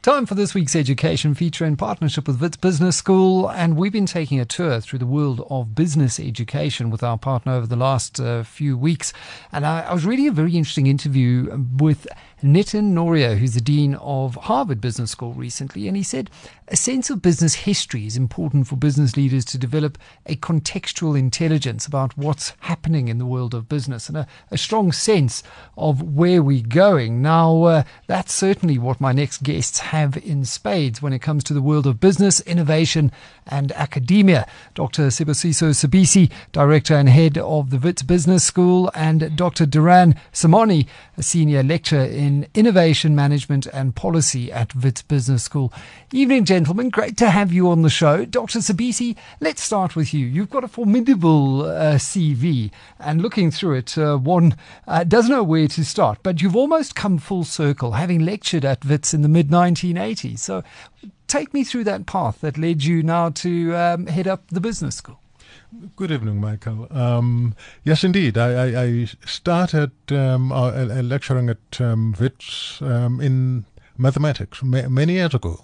Time for this week's education feature in partnership with Wits Business School, and we've been taking a tour through the world of business education with our partner over the last few weeks. And I was reading a very interesting interview with Nitin Noria, who's the Dean of Harvard Business School recently, and he said a sense of business history is important for business leaders to develop a contextual intelligence about what's happening in the world of business and a strong sense of where we're going. Now, that's certainly what my next guests have in spades when it comes to the world of business, innovation and academia. Dr. Sibusiso Sibisi, Director and Head of the Wits Business School, and Dr. Duran Samani, a Senior Lecturer in Innovation Management and Policy at Wits Business School. Evening, gentlemen. Great to have you on the show. Dr. Sibisi, let's start with you. You've got a formidable CV, and looking through it, one doesn't know where to start, but you've almost come full circle, having lectured at Wits in the mid-1980s. So take me through that path that led you now to head up the business school. Good evening, Michael. Yes, indeed. I started lecturing at Wits in mathematics many years ago,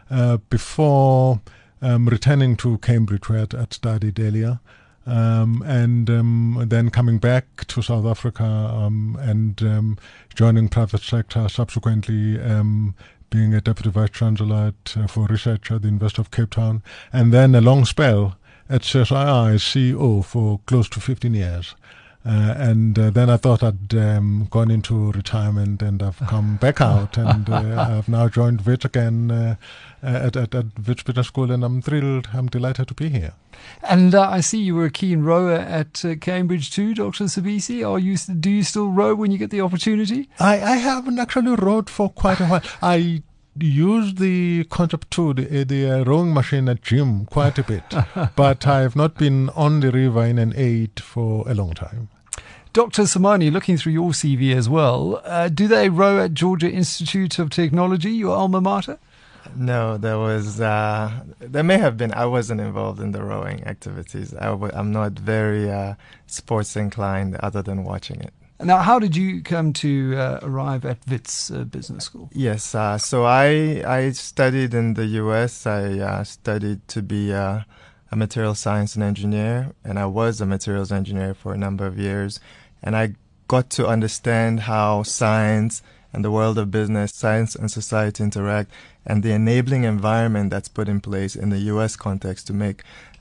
before returning to Cambridge, where I'd studied earlier, and then coming back to South Africa and joining private sector, subsequently being a Deputy Vice-Chancellor for Research at the University of Cape Town, and then a long spell at CSIR as CEO for close to 15 years. And then I thought I'd gone into retirement, and I've come back out, and I've now joined Wits again at Wits Business School, and I'm thrilled, I'm delighted to be here. And I see you were a keen rower at Cambridge too, Dr. Sibisi. Do you still row when you get the opportunity? I haven't actually rowed for quite a while. I use the concept too, the rowing machine at gym quite a bit, but I have not been on the river in an aid for a long time. Dr. Samani, looking through your CV as well, do they row at Georgia Institute of Technology, your alma mater? No, there may have been. I wasn't involved in the rowing activities. I'm not very sports inclined other than watching it. Now, how did you come to arrive at Wits Business School? Yes, so I studied in the U.S. I studied to be a material science and engineer, and I was a materials engineer for a number of years. And I got to understand how science and the world of business, science and society interact, and the enabling environment that's put in place in the U.S. context to make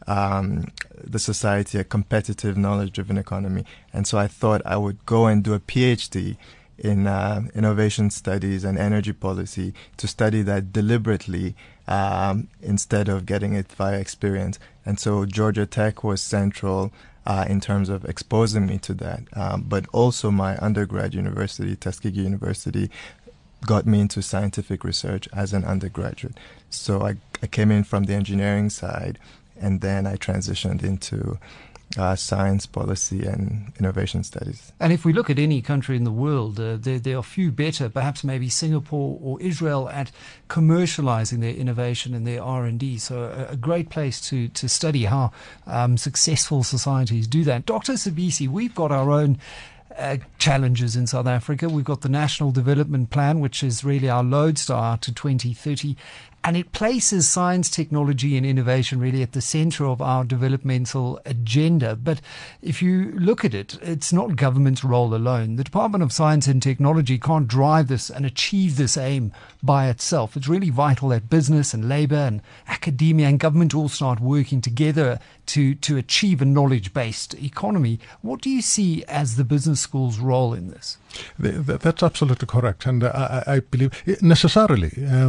the society a competitive, knowledge-driven economy. And so I thought I would go and do a PhD in innovation studies and energy policy to study that deliberately instead of getting it via experience. And so Georgia Tech was central in terms of exposing me to that. But also my undergrad university, Tuskegee University, got me into scientific research as an undergraduate. So I came in from the engineering side, and then I transitioned into science, policy, and innovation studies. And if we look at any country in the world, there are few better, perhaps maybe Singapore or Israel, at commercializing their innovation and their R&D. So a great place to study how successful societies do that. Dr. Sibisi, we've got our own challenges in South Africa. We've got the National Development Plan, which is really our lodestar to 2030. And it places science, technology and innovation really at the center of our developmental agenda. But if you look at it, it's not government's role alone. The Department of Science and Technology can't drive this and achieve this aim by itself. It's really vital that business and labor and academia and government all start working together to achieve a knowledge-based economy. What do you see as the business school's role in this? That's absolutely correct, and I believe necessarily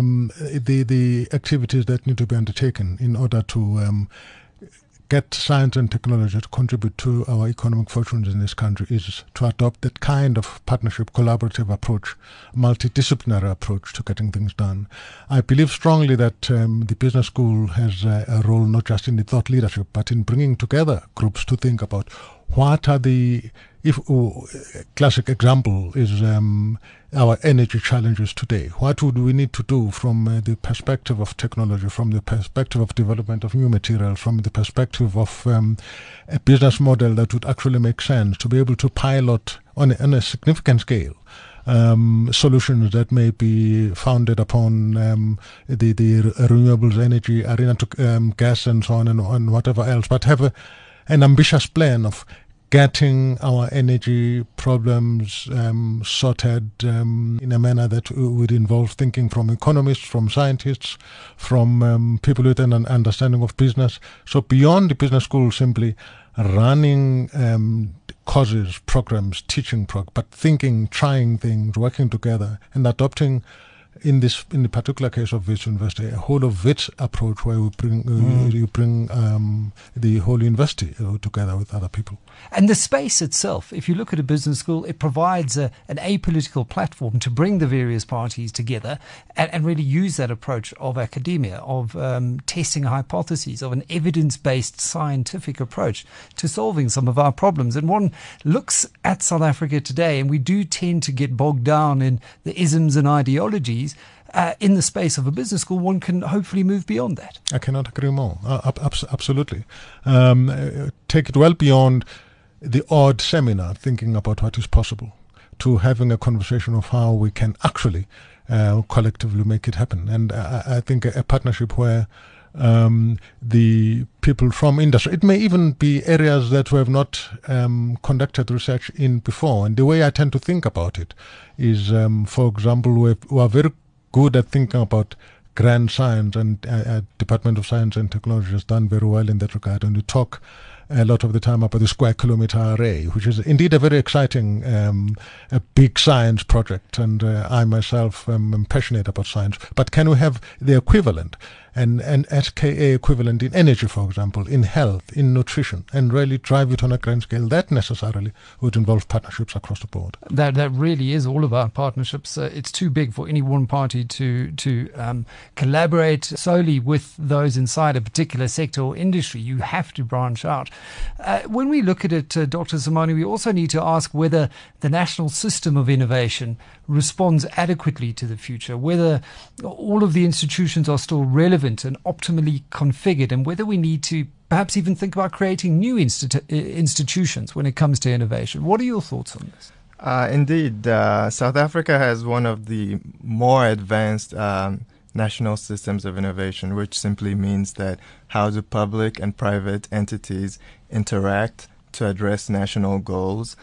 the activities that need to be undertaken in order to get science and technology to contribute to our economic fortunes in this country is to adopt that kind of partnership, collaborative approach, multidisciplinary approach to getting things done. I believe strongly that the business school has a role not just in the thought leadership, but in bringing together groups to think about what are the classic example is our energy challenges today. What would we need to do from the perspective of technology, from the perspective of development of new material, from the perspective of a business model that would actually make sense to be able to pilot on a significant scale solutions that may be founded upon the renewables energy arena, to gas and so on and whatever else, but have an ambitious plan of getting our energy problems sorted in a manner that would involve thinking from economists, from scientists, from people with an understanding of business. So beyond the business school simply running courses, programs, teaching, but thinking, trying things, working together, and adopting, in the particular case of Wits University, a whole of Wits approach where we bring you bring the whole university together with other people. And the space itself, if you look at a business school, it provides an apolitical platform to bring the various parties together and really use that approach of academia, of testing hypotheses, of an evidence-based scientific approach to solving some of our problems. And one looks at South Africa today, and we do tend to get bogged down in the isms and ideologies. In the space of a business school, one can hopefully move beyond that. I cannot agree more. Absolutely. Take it well beyond the odd seminar, thinking about what is possible, to having a conversation of how we can actually collectively make it happen. And I think a partnership where the people from industry, it may even be areas that we have not conducted research in before. And the way I tend to think about it is, for example, we are very good at thinking about grand science, and Department of Science and Technology has done very well in that regard. And we talk a lot of the time about the square kilometer array, which is indeed a very exciting, a big science project. And I myself am passionate about science. But can we have the equivalent, an SKA equivalent in energy, for example, in health, in nutrition, and really drive it on a grand scale? That necessarily would involve partnerships across the board. That really is all about partnerships. It's too big for any one party to collaborate solely with those inside a particular sector or industry. You have to branch out. When we look at it, Dr. Simani, we also need to ask whether the national system of innovation responds adequately to the future, whether all of the institutions are still relevant and optimally configured, and whether we need to perhaps even think about creating new institutions when it comes to innovation. What are your thoughts on this? Indeed, South Africa has one of the more advanced national systems of innovation, which simply means that how do public and private entities interact to address national goals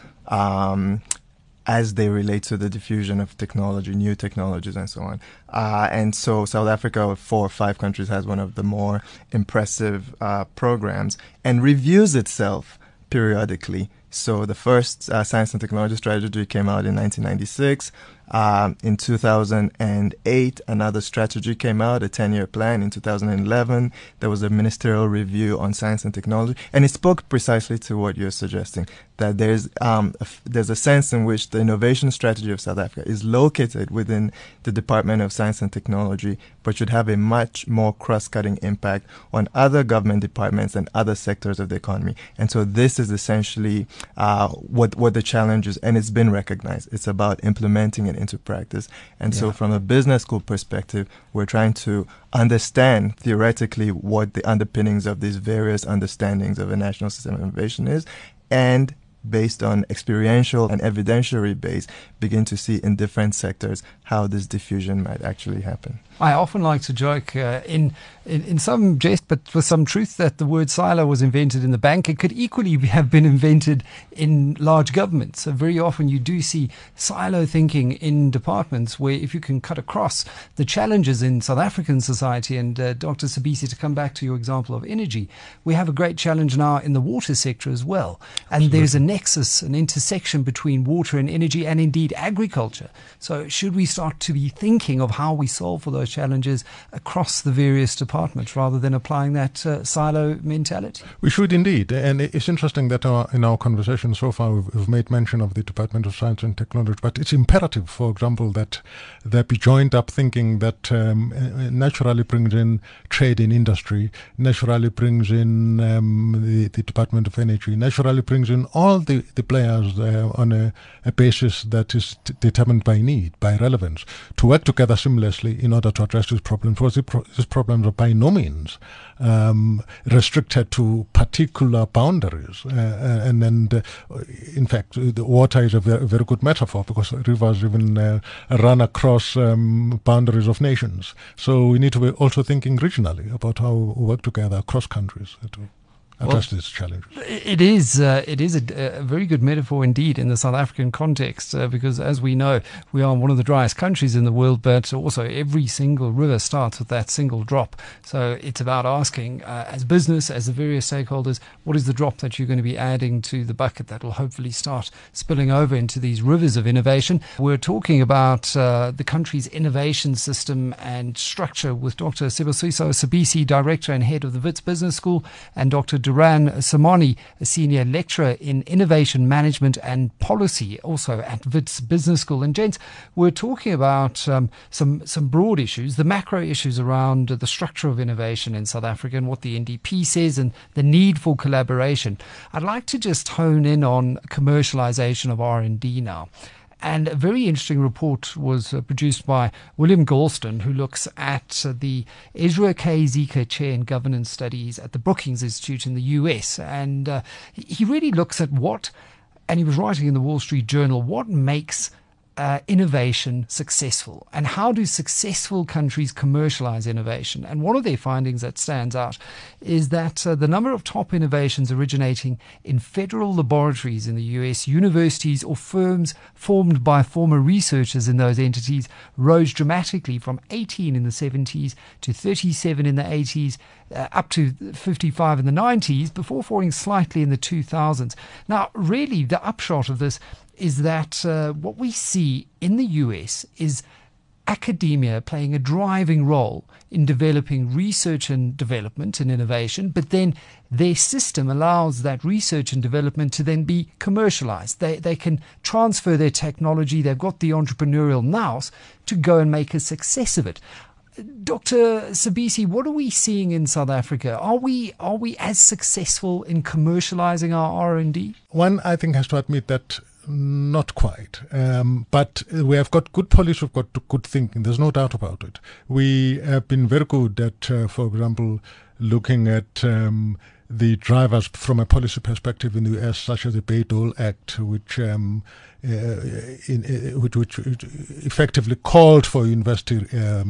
as they relate to the diffusion of technology, new technologies, and so on. And so South Africa, with 4 or 5 countries, has one of the more impressive programs and reviews itself periodically. So the first science and technology strategy came out in 1996. In 2008, another strategy came out, a 10-year plan. In 2011, there was a ministerial review on science and technology, and it spoke precisely to what you're suggesting, that there's a sense in which the innovation strategy of South Africa is located within the Department of Science and Technology, but should have a much more cross-cutting impact on other government departments and other sectors of the economy. And so this is essentially what the challenge is, and it's been recognized. It's about implementing it into practice. And so from a business school perspective, we're trying to understand theoretically what the underpinnings of these various understandings of a national system of innovation is, and based on experiential and evidentiary base, begin to see in different sectors how this diffusion might actually happen. I often like to joke in some jest, but with some truth, that the word silo was invented in the bank. It could equally have been invented in large governments. So very often you do see silo thinking in departments where, if you can cut across the challenges in South African society, and Dr. Sibisi, to come back to your example of energy, we have a great challenge now in the water sector as well. And there's a nexus, an intersection between water and energy, and indeed agriculture. So should we start to be thinking of how we solve for those challenges across the various departments rather than applying that silo mentality? We should indeed. And it's interesting that in our conversation so far we've made mention of the Department of Science and Technology, but it's imperative, for example, that there be joined up thinking that naturally brings in trade in industry, naturally brings in the Department of Energy, naturally brings in all involve the players on a basis that is determined by need, by relevance, to work together seamlessly in order to address these problems. Because these problems are by no means restricted to particular boundaries. In fact, the water is a very good metaphor, because rivers even run across boundaries of nations. So we need to be also thinking regionally about how we work together across countries to address these challenges. It is a very good metaphor indeed in the South African context, because as we know, we are one of the driest countries in the world, but also every single river starts with that single drop. So it's about asking, as business, as the various stakeholders, what is the drop that you're going to be adding to the bucket that will hopefully start spilling over into these rivers of innovation. We're talking about the country's innovation system and structure with Dr. Sibusiso Sibisi, Director and Head of the Wits Business School, and Dr. Duran Samani, a Senior Lecturer in Innovation Management and Policy, also at Wits Business School. And gents, we're talking about some broad issues, the macro issues around the structure of innovation in South Africa and what the NDP says and the need for collaboration. I'd like to just hone in on commercialization of R&D now. And a very interesting report was produced by William Galston, who looks at the Ezra K. Zika Chair in Governance Studies at the Brookings Institute in the US. And he really looks at and he was writing in the Wall Street Journal, what makes innovation successful, and how do successful countries commercialize innovation. And one of their findings that stands out is that the number of top innovations originating in federal laboratories in the US, universities or firms formed by former researchers in those entities rose dramatically from 18 in the 70s to 37 in the 80s, up to 55 in the 90s, before falling slightly in the 2000s. Now, really, the upshot of this is that what we see in the US is academia playing a driving role in developing research and development and innovation, but then their system allows that research and development to then be commercialized. They can transfer their technology. They've got the entrepreneurial nous to go and make a success of it. Dr. Sibisi, what are we seeing in South Africa? Are we as successful in commercializing our R&D? One, I think, has to admit that not quite. But we have got good policy, we've got good thinking. There's no doubt about it. We have been very good at, for example, looking at the drivers from a policy perspective in the US, such as the Bayh-Dole Act, which effectively called for universities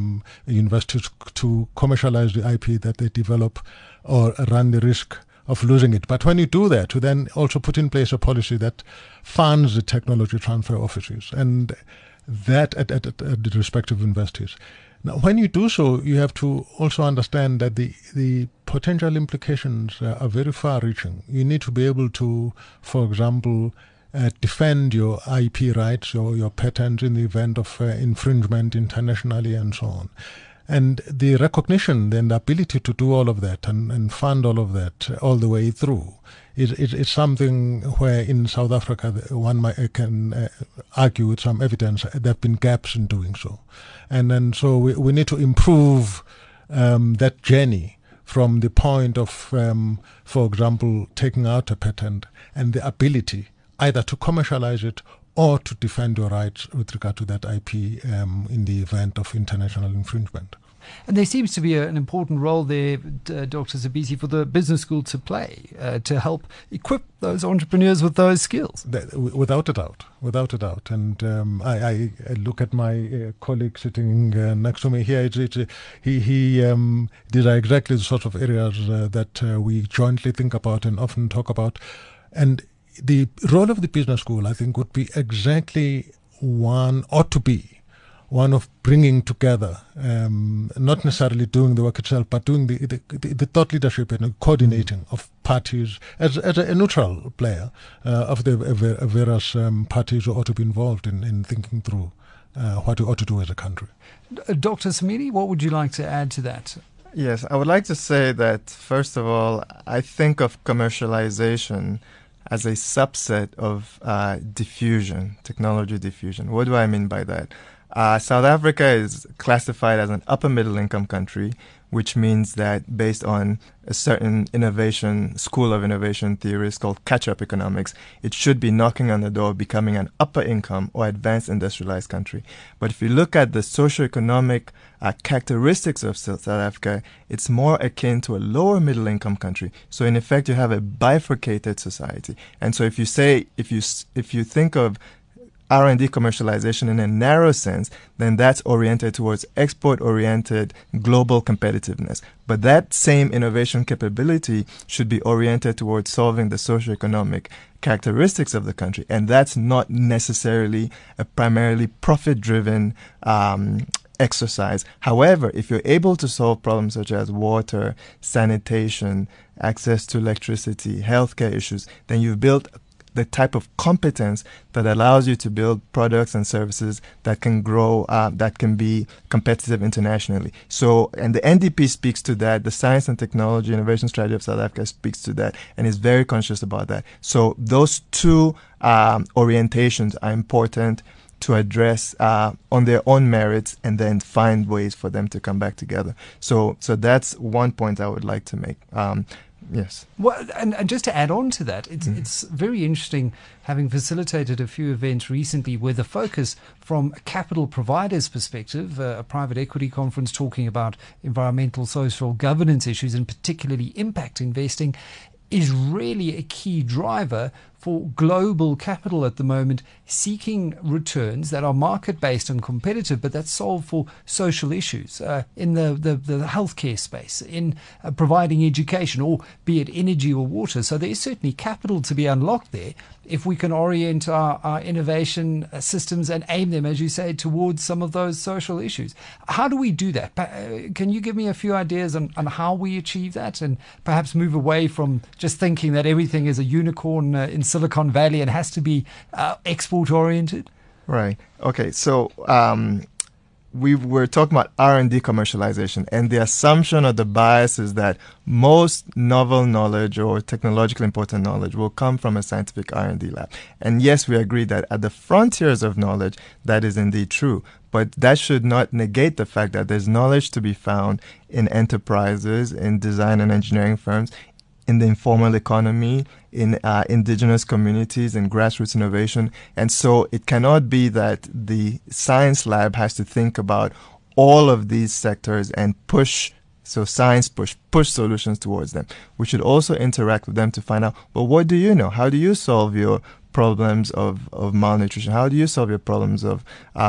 to commercialize the IP that they develop or run the risk of losing it. But when you do that, to then also put in place a policy that funds the technology transfer offices, and that at the respective universities. Now, when you do so, you have to also understand that the potential implications are very far-reaching. You need to be able to, for example, defend your IP rights or your patents in the event of infringement internationally and so on. And the recognition, then the ability to do all of that and fund all of that all the way through is something where in South Africa one can argue with some evidence there have been gaps in doing so. And then so we need to improve that journey from the point of, for example, taking out a patent and the ability either to commercialize it or to defend your rights with regard to that IP in the event of international infringement. And there seems to be an important role there, Dr. Sibisi, for the business school to play, to help equip those entrepreneurs with those skills. Without a doubt. And I look at my colleague sitting next to me here. These are exactly the sort of areas that we jointly think about and often talk about. And the role of the business school, I think, would be exactly ought to be one of bringing together, not necessarily doing the work itself, but doing the thought leadership and coordinating of parties as a neutral player of the various parties who ought to be involved in thinking through what we ought to do as a country. Dr. Samini, what would you like to add to that? Yes, I would like to say that, first of all, I think of commercialization as a subset of diffusion, technology diffusion. What do I mean by that? South Africa is classified as an upper middle income country, which means that based on a certain school of innovation theories called catch-up economics, it should be knocking on the door of becoming an upper income or advanced industrialized country. But if you look at the socioeconomic characteristics of South Africa, it's more akin to a lower middle income country. So in effect, you have a bifurcated society. And so if you think of R&D commercialization in a narrow sense, then that's oriented towards export-oriented global competitiveness. But that same innovation capability should be oriented towards solving the socioeconomic characteristics of the country. And that's not necessarily a primarily profit-driven exercise. However, if you're able to solve problems such as water, sanitation, access to electricity, healthcare issues, then you've built the type of competence that allows you to build products and services that can grow, that can be competitive internationally. So, and the NDP speaks to that. The Science and Technology Innovation Strategy of South Africa speaks to that and is very conscious about that. So those two orientations are important to address on their own merits and then find ways for them to come back together. So that's one point I would like to make. Yes. Well, and just to add on to that, it's very interesting, having facilitated a few events recently where the focus from a capital provider's perspective, a private equity conference talking about environmental, social governance issues and particularly impact investing, is really a key driver for global capital at the moment, seeking returns that are market-based and competitive, but that solve for social issues in the healthcare space, in providing education, or be it energy or water. So there is certainly capital to be unlocked there if we can orient our innovation systems and aim them, as you say, towards some of those social issues. How do we do that? Can you give me a few ideas on how we achieve that, and perhaps move away from just thinking that everything is a unicorn in Silicon Valley and has to be export-oriented? Right. Okay. So we were talking about R&D commercialization, and the assumption or the bias is that most novel knowledge or technologically important knowledge will come from a scientific R&D lab. And yes, we agree that at the frontiers of knowledge, that is indeed true. But that should not negate the fact that there's knowledge to be found in enterprises, in design and engineering firms, in the informal economy, in indigenous communities, in grassroots innovation. And so it cannot be that the science lab has to think about all of these sectors and push solutions towards them. We should also interact with them to find out, well, what do you know? How do you solve your problems of malnutrition? How do you solve your problems of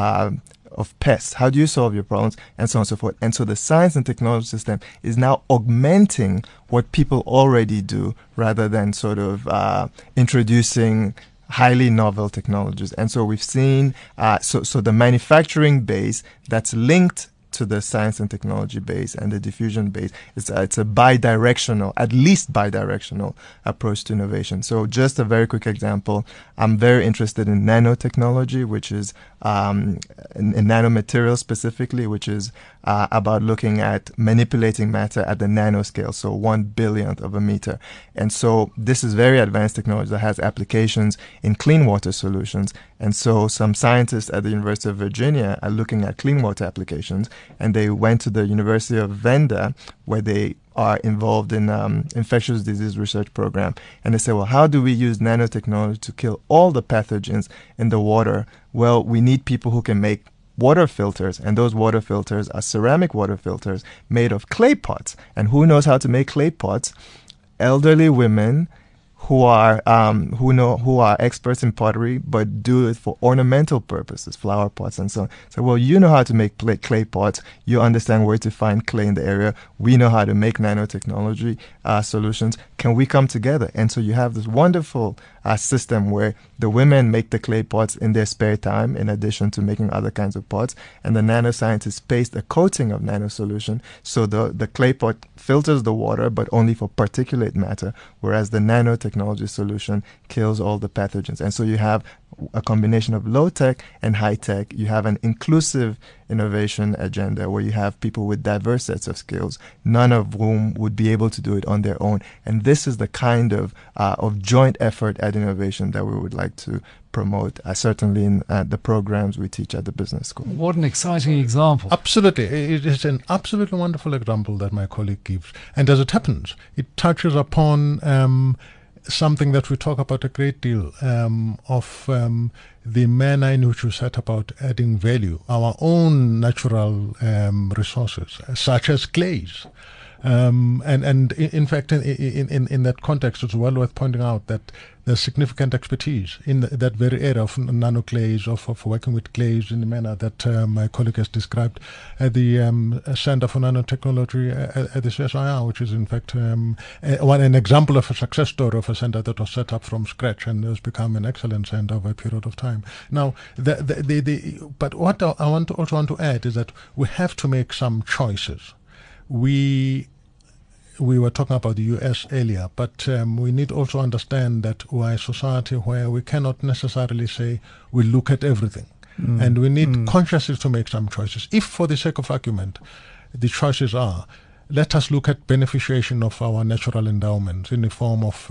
pests? How do you solve your problems? And so on and so forth. And so the science and technology system is now augmenting what people already do rather than sort of introducing highly novel technologies. And so we've seen, so the manufacturing base that's linked to the science and technology base and the diffusion base, it's a bi-directional, at least bi-directional approach to innovation. So just a very quick example, I'm very interested in nanotechnology, which is in nanomaterials specifically, which is about looking at manipulating matter at the nanoscale, so 1/1000th of a meter. And so this is very advanced technology that has applications in clean water solutions. And so some scientists at the University of Virginia are looking at clean water applications, and they went to the University of Venda, where they are involved in infectious disease research program. And they say, well, how do we use nanotechnology to kill all the pathogens in the water? Well, we need people who can make water filters, and those water filters are ceramic water filters made of clay pots. And who knows how to make clay pots? Elderly women who are experts in pottery, but do it for ornamental purposes, flower pots and so on. So, well, you know how to make clay pots. You understand where to find clay in the area. We know how to make nanotechnology solutions. Can we come together? And so you have this wonderful system where the women make the clay pots in their spare time, in addition to making other kinds of pots, and the nanoscientists paste a coating of nano solution, so the clay pot filters the water, but only for particulate matter, whereas the nanotechnology solution kills all the pathogens. And so you have a combination of low-tech and high-tech. You have an inclusive innovation agenda where you have people with diverse sets of skills, none of whom would be able to do it on their own. own. And this is the kind of joint effort at innovation that we would like to pursue. And so promote, certainly in the programs we teach at the business school. What an exciting example. Absolutely. It is an absolutely wonderful example that my colleague gives. And as it happens, it touches upon something that we talk about a great deal, of the manner in which we set about adding value, our own natural resources, such as clays. And in fact, in that context, it's well worth pointing out that there's significant expertise in that very area of nanoclays, of working with clays in the manner that my colleague has described at the Center for Nanotechnology at the CSIR, which is in fact an example of a success story of a center that was set up from scratch and has become an excellent center over a period of time. Now, but what I also want to add is that we have to make some choices. We were talking about the US earlier, but we need also understand that we're a society where we cannot necessarily say we look at everything. And we need consciously to make some choices. If, for the sake of argument, the choices are, let us look at beneficiation of our natural endowments in the form of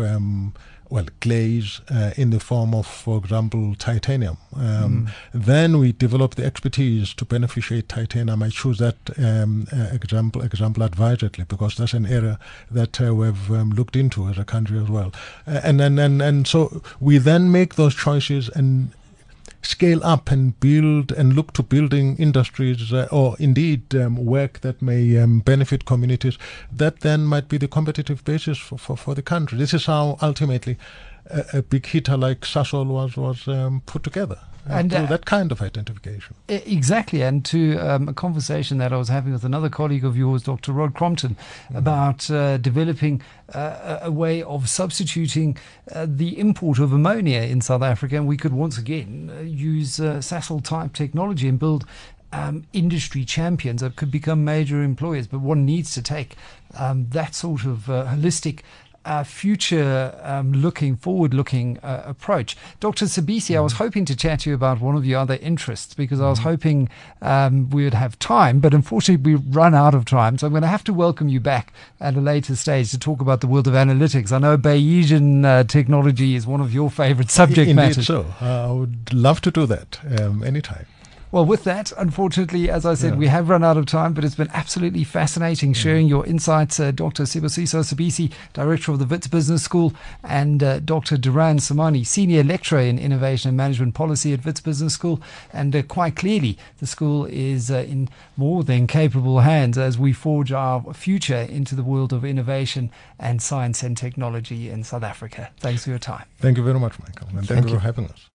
clays, in the form of, for example, titanium. Then we develop the expertise to beneficiate titanium. I choose that example advisedly because that's an area that we've looked into as a country as well. And so we then make those choices and scale up and build and look to building industries or indeed work that may benefit communities that then might be the competitive basis for the country. This is how ultimately a big hitter like Sasol was put together. And through that kind of identification. Exactly. And to a conversation that I was having with another colleague of yours, Dr. Rod Crompton, about developing a way of substituting the import of ammonia in South Africa. And we could once again use Sasol-type technology and build industry champions that could become major employers. But one needs to take that sort of holistic future-looking, forward-looking approach. Dr. Sibisi, I was hoping to chat to you about one of your other interests because I was hoping we would have time, but unfortunately we've run out of time. So I'm going to have to welcome you back at a later stage to talk about the world of analytics. I know Bayesian technology is one of your favorite subject matters. Indeed so. I would love to do that anytime. Well, with that, unfortunately, as I said, we have run out of time, but it's been absolutely fascinating sharing your insights. Dr. Sibusiso Sibisi, Director of the Wits Business School, and Dr. Duran Samani, Senior Lecturer in Innovation and Management Policy at Wits Business School. And quite clearly, the school is in more than capable hands as we forge our future into the world of innovation and science and technology in South Africa. Thanks for your time. Thank you very much, Michael, and thank you for having us.